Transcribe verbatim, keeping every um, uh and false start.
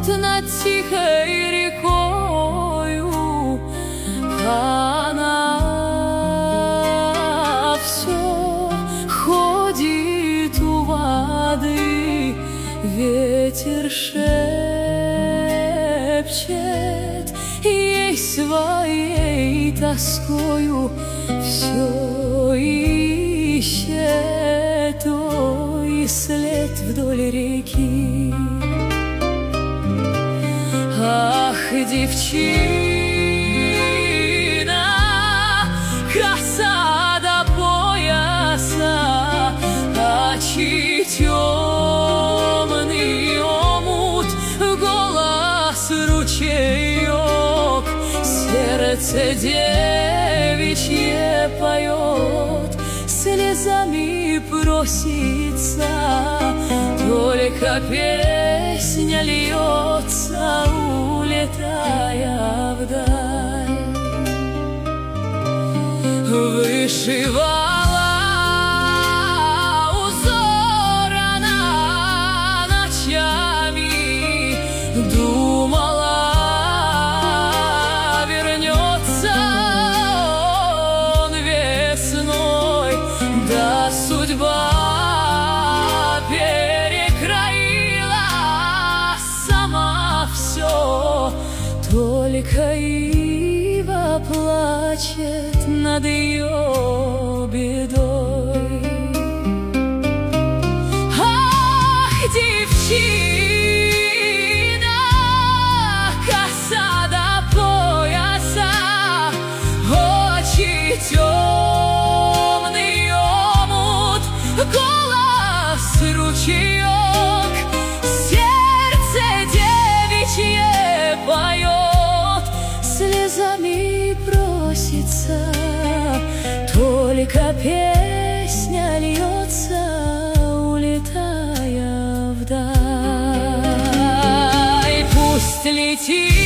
над тихой рекою, она все ходит у воды. Ветер шепчет ей своей тоскою, все ищет твой след вдоль реки. Ах, девчина, коса до пояса, очи темный омут, голос ручеек, сердце девичье поет, слезами просится, только песня льется, улетая вдаль. Вышивала узор она ночами, думала, вернется он весной, да судьба перекроила сама все. Только ива плачет над ее бедой. Ах, девчина, коса до пояса, очи темный омут, голос ручеек, сердце девичье поет, слезами просится, только песня льется, улетая вдаль. Пусть летит